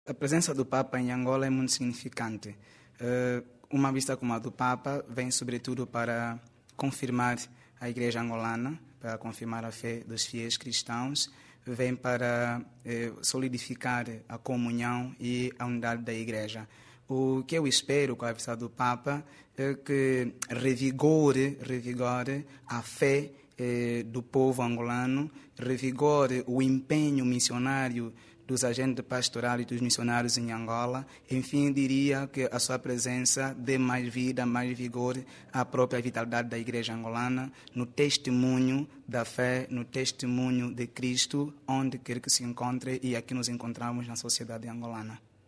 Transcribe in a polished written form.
A presença do Papa em Angola é muito significante. Uma visita como a do Papa vem sobretudo para confirmar a Igreja angolana, para confirmar a fé dos fiéis cristãos, vem para solidificar a comunhão e a unidade da Igreja. O que eu espero com a visita do Papa é que revigore a fé do povo angolano, revigore o empenho missionário dos agentes pastorais e dos missionários em Angola. Enfim, diria que a sua presença dê mais vida, mais vigor à própria vitalidade da Igreja angolana, no testemunho da fé, no testemunho de Cristo, onde quer que se encontre, e aqui nos encontramos na sociedade angolana.